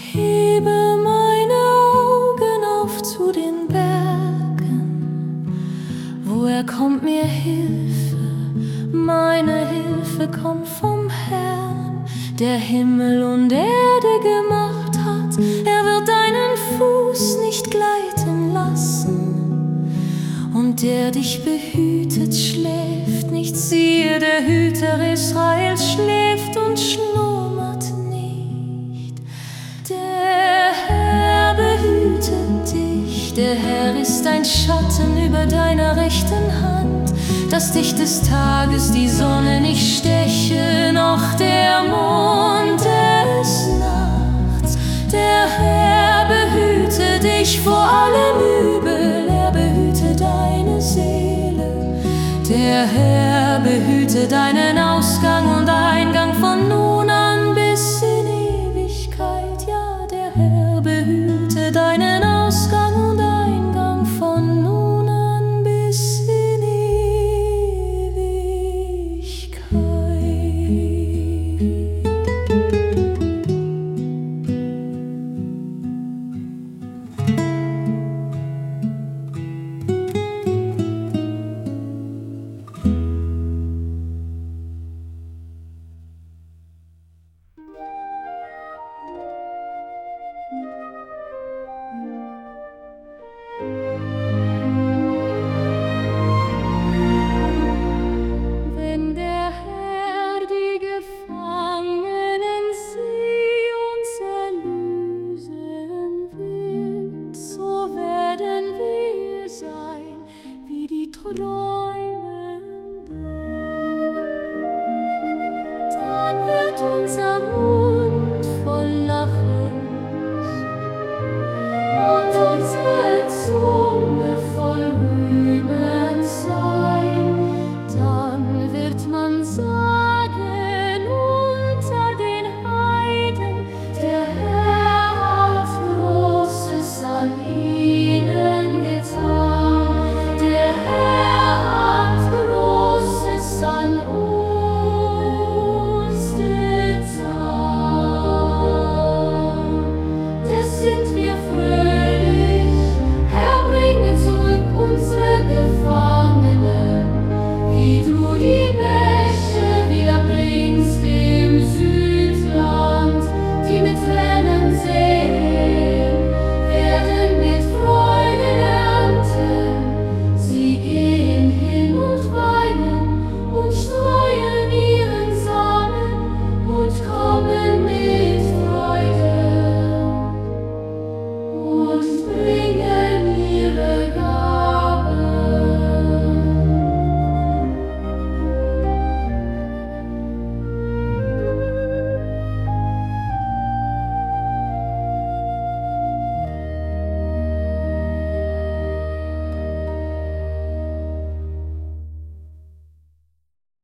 hebe meine Augen auf zu den Bergen. Woher kommt mir Hilfe? Meine Hilfe kommt vom Herrn, der Himmel und Erde gemacht hat. Er wird deinen Fuß nicht gleiten lassen, und der dich behütet, schläft nicht. Siehe, der Hüter Israels schläft und schlummert nicht. Der Herr behütet dich, der Herr ist ein Schatten über deiner rechten Hand, dass dich des Tages die Sonne nicht steche, noch der Mond des Nachts. Der Herr behüte dich vor allem Übel, er behüte deine Seele. Der Herr behüte deinen Ausgang und Eingang von nun an bis in Ewigkeit. Ja, der Herr behüte deinen Ausgang und Eingang von nun an bis in Ewigkeit. Wenn der Herr die Gefangenen Zions erlösen wird, so werden wir sein wie die Träumenden. Dann wird unser